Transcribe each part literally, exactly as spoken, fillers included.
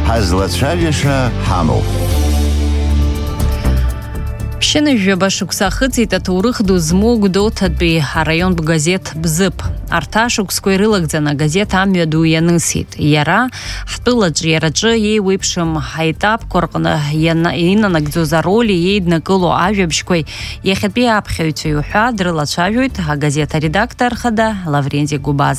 ҳазлацәажәаша ҳамоуп. Ԥшьына жәаба шықәса ахыҵит аҭоурых ду змоу Гәдоуҭатәи араионтә газеҭ Бзыԥ. Арҭ ашықәсқәа ирылагӡаны агазеҭ амҩа ду ианысит. Иара ҳтәылаҿы иараҿы еиуеиԥшым ҳаетапқәа рҟны инанагӡоз ароль иеиднакыло ажәабжьқәеи иахьатәи аԥхьаҩцәеи уҳәа дрылацәажәоит агазеҭ аредактор хада Лаврентий Губаз.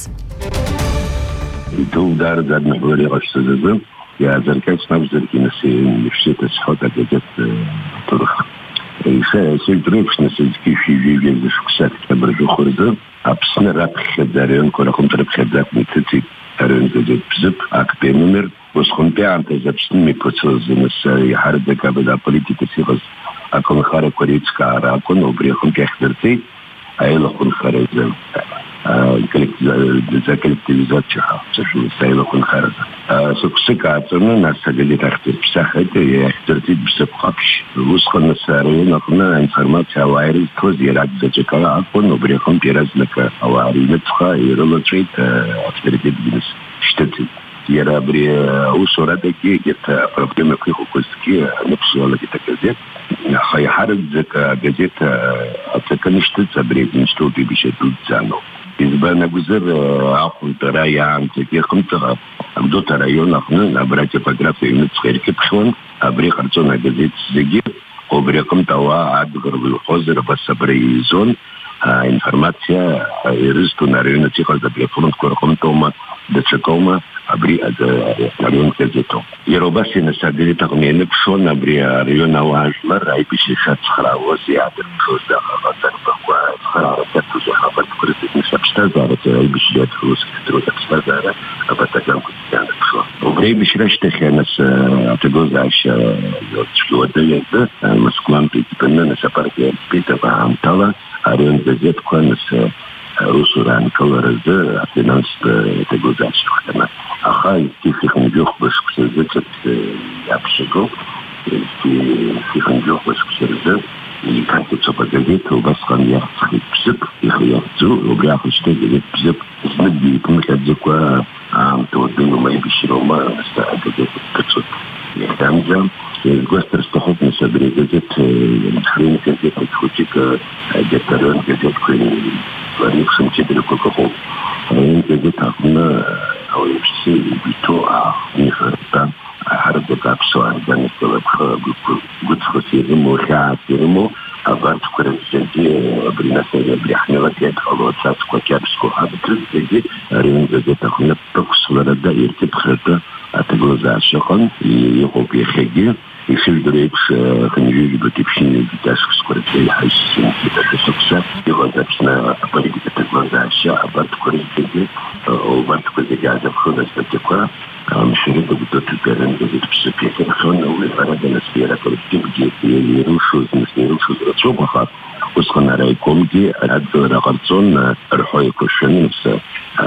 Сельдревшна сельские вивели шуксат образухорда, абсна рапхеда район корахом рапхеда митцит район газет Бзып, акпе номер восхонпианта записными процессами с ярдека беда политика сигаз акон хара корейска аракон обрехом пяхтерцей, а элохон хареза за коллективизацию, совершенно сейлохон хареза. Суксика отцовна нас газет ахтер псахете и ахтерцит Бзып хапш. Вусхан район ахна информация аварий кози рад зачекала акон обрехом пиразнака аварий нетха и ролотрит авторитет бизнес штатит. Яра бри усора такие где-то проблемы крихукольские написала где-то газет. Хай хард зака газета отцакаништица бредин что ты бишет цану. Избана гузер ахун тараян такие хунтара амдота район ахна набрать типографию нецхерки пшон абри харцона газет зиги обреком тава адгорвил хозер басабри зон информация иристу на районе тихо заблефон корхом тома децекома абри район газету. Еробаси на садили такмены пшон абри район аважмар айпиши шацхраво зиадр пшозда хаватар баква хаватар туза хават курсит шапшта зарат айпиши лет русских трудов свазара абатагам кутяна пшон. Убрей бишраште хенас атагозаша шлуадалеза Москван питпенна на сапарке питава амтала район газет кванас Русуран колоразы финансовые это государство. Аха их не бьёх башксезет япшего. Их не бьёх башксезет. И как это погодит, у вас хан яхтхит псип, их яхтзу, убряху что говорит псип. Знабди, помехадзуква, ам то дыну мои биширома, ста газет пятьсот. Там же государственный собрание газет, хрен газет, хоть где-то район газет, Варникшим тебе кокохов. Район газет ахна, ауепси бито ах нихарта, харда капсуар данистала бха гудсхосиримо хаасиримо, аварт куренсенти бринасея бряхнела кет халоцат сквакяпско абтризеги район газет ахна поксларада ирти бхата атглазашхан и его пехеги. И сельдрейпш ханижи батипшини диташек скоростей хайсин диташек его записана политика таглазаща абарт корректиги обарт корректиги азабхона статиква мширида будут перен газет псипеки хон уверена сфера коллективги и рушу не рушу зрачобаха усхана райкомги радзорагартсон рхой кушенса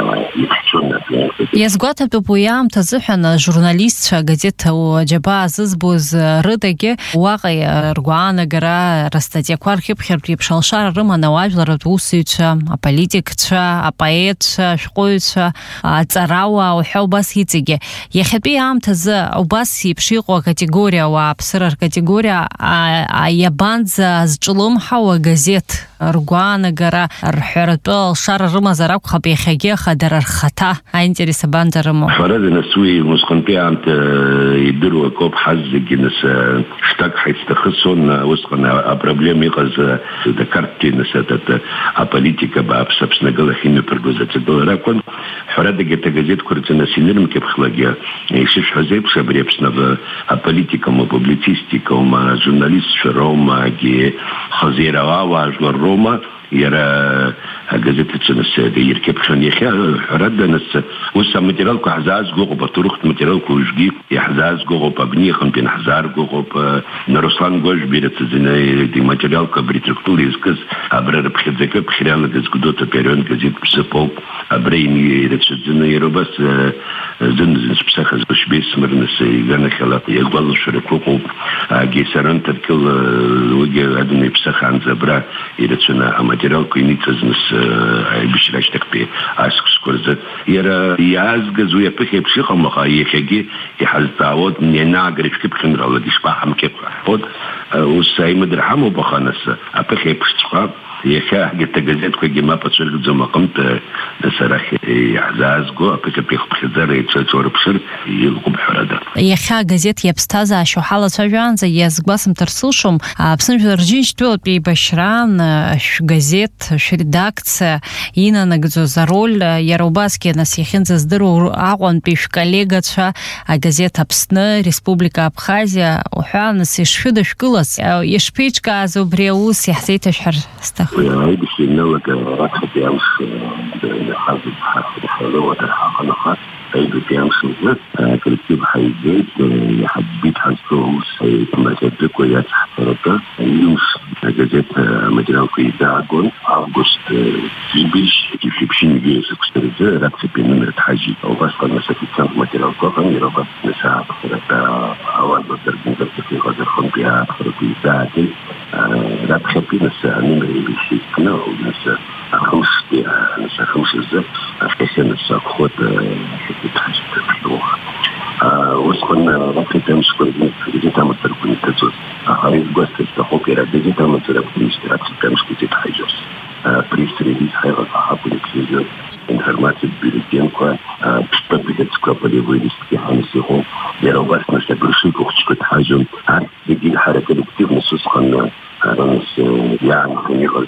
Иазгәаҭатәуп уи аамҭазы ҳәаны ажурналистцәа агазеҭ џьабаа зызбоз рыдагьы уаҟа ргәаанагара растатиақәа рхьыԥхьартә еиԥш алшара рыман ауаажәларатә усзуҩцәа, аполитикцәа, апоетцәа, ашәҟәыҩҩцәа, аҵарауаа уҳәа убас иҵегьы. Иахьатәи аамҭазы убас еиԥш иҟоу акатегориа ауааԥсыра ркатегориа иабанӡа зҿлымҳау агазеҭ ргәаанагара рҳәаратәы алшара рымазар акәхап иахьагьы خدر الخطا интереса бандармо فرضنا سوي مسخنبيانت يدروا كوب حز جنس штак حيستخصون وسخنا проблемы قز ذكرت نسات политика баб собственно галахин пергозать доллара кон حرادة газет курцена синерм кепхлагия ишиш хазеп шабрепсна в политика мо публицистика мо журналист рома ге хазирава важно рома يرى газеты ценности يركب خنيخة رد نس وسا материал كحزاز جوجو بطرق материал كوجي يحزاز جوجو ببني خم بين حزار جوجو ب نرسلان جوج بيرت زين دي материал كبريتركتور يسكز أبرر بخدزك بخيران جز قدوت بيرون جزيت بسبب أبريني يرتشد زين يروبس زين زين بسخز بش بيس مرنس يجانا خلاص يقبل شركوكو جيسران تركل وجه أدنى بسخ عن زبرة يرتشنا ماتيريال كوينيت زنس بيشراش تكبي أسك سكورزت يرا يازجز ويبكي بشيخة مخايا خجي يحل تعود نيناعر في كيف خمر الله ديشباح مكيف حود والساي مدرحمه بخانس أبكي بشتخاب يخا حاجة جزيت كي ما بتصير زي ما قمت نسرح يعزاز جو أبكي بيخ بخزار يتشور بشر يلقوا بحرادة يخا جزيت يبستازا شو حالة تجان زي يزقباسم ترسلشم بسنج رجيج تو بيبشران شو جزيت شو редакция ينا نجزو زرول يروباسكي نسيخين زدرو أغون بيش коллега تشا جزيت أبسنا ريسبوبليكا أبخازيا وحانس يشفيد شكلس يشبيشكا زوبريوس يحسيت شحر استخ هاي بشينا لك راتخ بيامش حاضر حاضر حلوة الحقنقات هاي بيامش وزت كريتيب حيجيت يحبيت حسوس هاي ما جدك ويات حفرقة يمش جزيت مجرى كيدا عقون أغسطس فيبيش كيف بشين جيس كسترزة راتخ بيننا تحاجي أو بس قد مسكت كان مجرى القاقم يربط نساء بخرطة أول بطر بنزل في غزر خنبيا بخرطة ساعتين راتخ بينا الساعة نمري بيشي كنا ونساء خمس نساء خمس الزب أفتكر نساء خود حكيت حاجة تبشلوها وسخن راتخ تمشكر جيتا تعمل تلقوني تزوز خريف قوست استخوك إراد جيتا تعمل تلقوني اشتراك تمشكر جيتا حيجوز بريس ريليز حيغة صحابة لكسيزة информация бюллетенка подбегать к полевой-листке ханисиху яровас на сабруши кухчикот хажун а среди حركة активно сусханна ранс يعني ханигот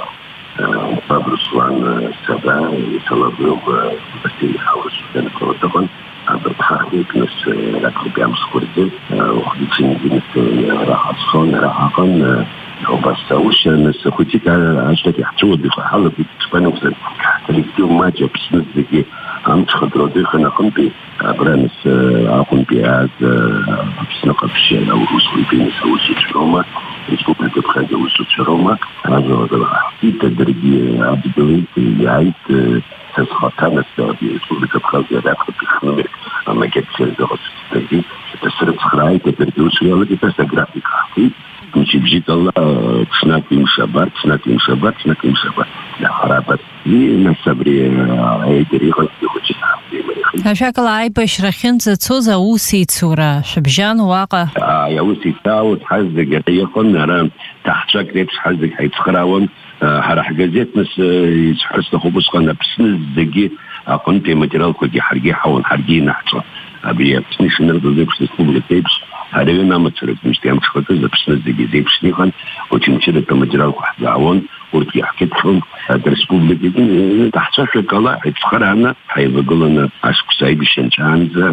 бабруслан саба и салабрюг басили хаус на протокол بتحقق ناس راكب بيعمل سكورتي وخدتني بنت راح أصخون راح أقن وبس وش الناس خوتيك عشتك يحتوى بخ حلب بتشبانه وصل تلقيهم ما جاب سنة ذكي عم تخدروا ذيك أنا قمت برانس أقوم بيعز بسنة قبشة أو رسول بين سوسي شروما يشوف لك بخارج وسط شروما هذا هذا في تدريجي عبد يعيد تسخطان السعودية يقول لك بخارج راكب بخمر أما كانت سيرة تدريج تسرب خراي تدريج وشو يلا كده جرافيك حقيقي مش بجيت الله تسناكي مشابات تسناكي مشابات تسناكي مشابات لا خرابات ليه ما صبري أي طريقة يخش هشكل عيبش رخنت تزوز أوسي تصورة شبجان واقع آه يا أوسي تاوت حزق يقول نرى تحت شكل حزق حيتخراون حرح جزيت نس يسحرس خبز قلنا بسنز دقي كنت ماتيريال كودي حرقي حون حرقي نحصل أبي بسنيش نرد زي بس نقول تيبس هذا ما تصير مش تعمل شغل زي بسنز دقي زي بسنيخان وتمشي ماتيريال واحد عون ورتي حكيت لهم الريسبوبليكا تحت شكل الله حيتفخر عنا حيبقى لنا عشق سايب الشنشان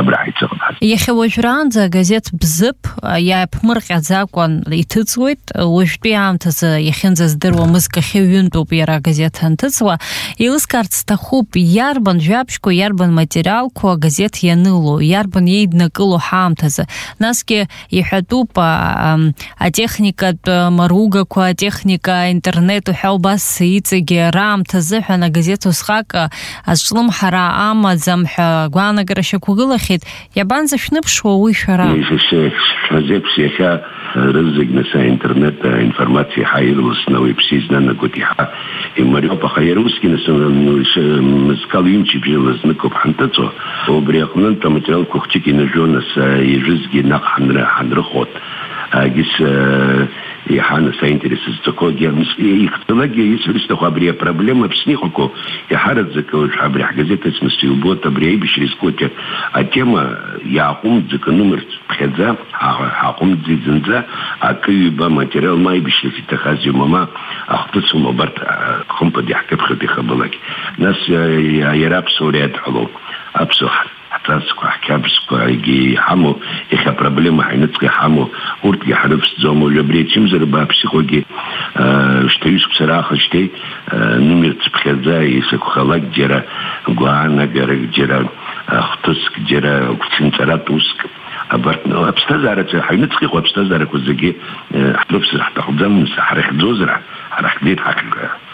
يخي وجران زا газет بزب يا بمرق زاكون يتزويت وجبي عم تز يخين زدروا مزك خيون بيرا газет هنتزوا يلسكارت стахуп ярбан жабшку ярбан материалку газет янылу ярбан ейднакылу хамтазы наски يحدوب а техника маругаку а техника интернету хелбас يتزги рам тазы хана газету схака азшлым хара ама замха гуана грашакугыла خيد يابان زشنبش وويشرا يشيش زيبسيكا رزق نسا انترنت انفورماتي حايل وسنوي بسيزنا نقوتيها إماريو بخيروسكي نسا مزكال يمشي بجلزنكو بحنتتو وبريقنن تمترال كوختيكي نجو نسا يجزقي ناق حنرخوت أجيس يحانا ساينتريسز تكو جيرمس يختلاقي يسرس تخو أبريا проблема بسنيخوكو يحارد زكو أبريا حاجزات اسم سيوبوت أبريا بشريسكوتي التيما يعقوم زكو نمر بخزا حاقوم زي زنزا أكيبا ماتيريال ما يبشري في تخازي ماما أختصهم وبرت خمبا دي حكي بخدي خبالك ناس يراب سوريات حلو أبسوح تاسكو حكابسكو يجي حمو إخا проблема حينتقي حمو ورتقي حرفس زومو جبريت شمزر بابسيخوجي شتيوش بصراحة شتي نمر تبخزاي يسكو خلاق جرا قوانا جرا جرا اختسك جرا كتنسراتوسك أبرتنا أبستازارة حينتقي وأبستازارة كوزيجي حرفس حتى خبزام حرخ زوزرع حرخ ديت حق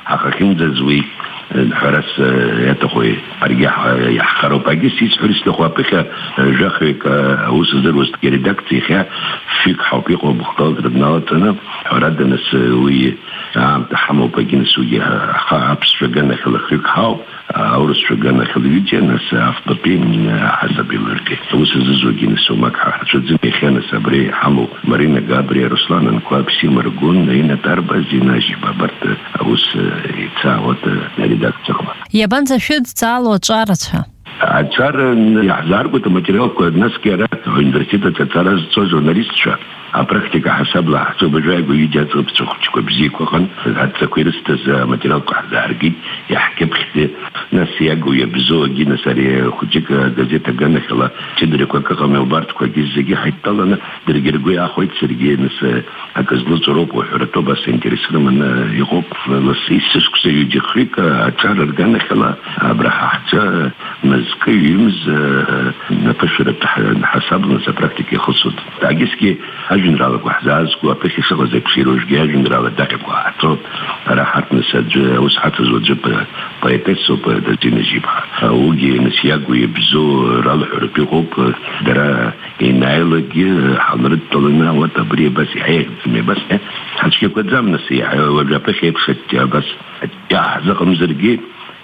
حقاقين زوي الحرس يتخوي أرجع يحخروا باجيس يسحرس لخوابك جاخك أوس زروس كريدكتي خا فيك حقيق وبختار الناتنا حردنا سوي عم تحمل باجين سوي خابس شجنا خلقك هاو أورس شجنا خليجي ناس أفضلين حسب الوركي أوس زوجين سومك شو زين خانة صبري حمو مارينا جابري رسلان نكوابسي مرجون هنا تربى زينا جبابرت أوس يتساوت Я банза шуд цало чарача. А чар يحزار قلت материал الناس كيرا университет цара журналистша. А практика حسب حسب جاي ويجات بتشوفك بزيك وخن حتى كويرست материал كحزارجي يحكي بخت ناس يجوا يبزوا جينا سريع خديك газета جانا خلا تدري كوكا كم يبارت كويس زي حيطلنا درجرجوا يا أخوي تسرجي ناس أكزلو صروب وحرتو بس إنترسنا من يقوب لسيسس كسيجي خيك أشار جانا خلا أبرح حتى مزكي يمز نفشر حسب ناس براكتيك خصوص تعجزكي جنرال وحزاز وأبيك شغل زي بسيروجيا جنرال داك وعطوب راحت نسج وسحت زوجب بايتس وبدين جيبها وجي نسياق ويبزو رالح ربيقوب درا إنايلك حضرت طلنا وتبري بس هيك بس حتى كنت زمن السياح ولا بخيب شت بس يا زقم زرقي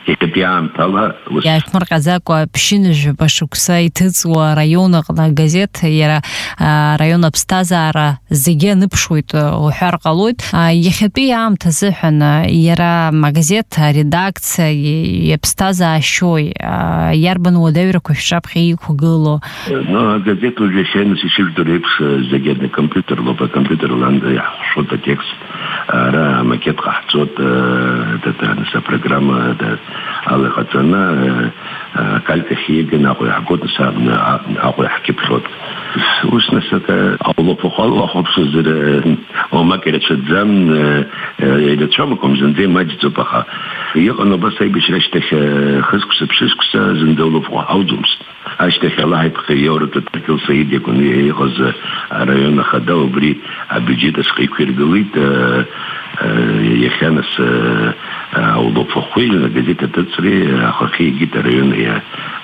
Я مركزاكوا بشينج بشوكساي تزوا ريونق газет يرا ريون بستازارا زيجي نبشويت وحرقلويت يخبي عام تزحن يرا مغازет редакция يبستازا شوي يربن ودورك شاب خي خغلو но газет уже сейчас еще дурепш زيجي на компьютер лопа компьютер ланда что-то текст را макет хацот это наша программа على خاطرنا كالك خيج ناقول حقوق نساب ناقول حكي بخوت وش نسك أول فخال وخبص زر وما كانت شدزم إذا تشامكم زندي ما جت بخا يقولنا بس هي بشرش تخ خسكس بشسكس زندولو فخ أودمس أشتخ الله يبقى يورد تتكل سيد يكون يخز رأينا خدا وبري أبيجيت أسقي كيرجليت يخانس أوضو فخويل газета تتصري أخي جيت رأينا يا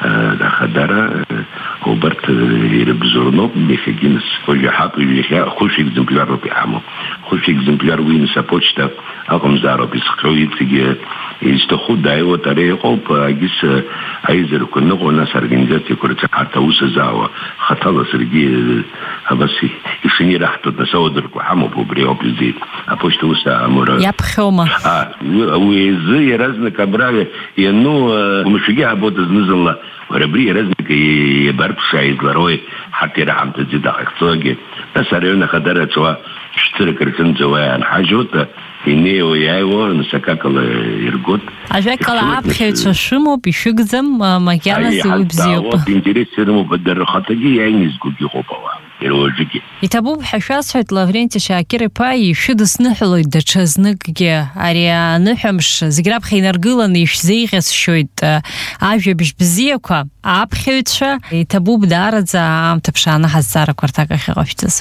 خدارة وبرت يربزورنوب ميخجينس وجحات ويخا خوش إكزمبلار بيعمو خوش إكزمبلار وين سابوتشتا أقوم زارو بيسخوي تيجي يستخد دايو طريقه بجس عايزر كنا قلنا سرجنجات يكرت حتى وسزاوا خطلا سرجي بس يشني راح تتسود الكحام وبريو بزيد أبوشت وسا أمور يا بخومة آه وزي رزنا كبرى ينو ومشجع بود نزل وربري رزنك يبرب شايد لروي حتى راح تزيد اقتصادي بس رأينا خدرت سوا اشترك ركن زوان حاجوت إني ويايو نسكاك يرجود. عجبك العاب خيط شو بيشجزم ما كان سوي بزيوب. أي حتى إنتريس رمو بدر خطجي يعني زوجي خبوا. يتابو بحشاس حيت لافرنتي شاكر باي شد سنحلو دتشزنكجي اريا نحمش زغراب خينرغلن يشزيغس شويت افجي بش بزيكوا ابخيتشا يتابو بدارزا ام تبشانا حزاره كورتاكا خيغفتس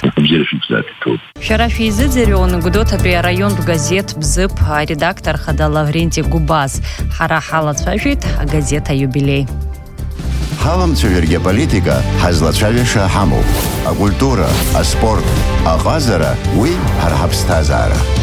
شرافي زيريون غدوتا بي район газет бзып редактор хада Лаврентий Губаз хара халат фажит газета юбилей Халам цуверге политика хазлачавиша хаму. А культура, а спорт, а газара уи хархабстазара.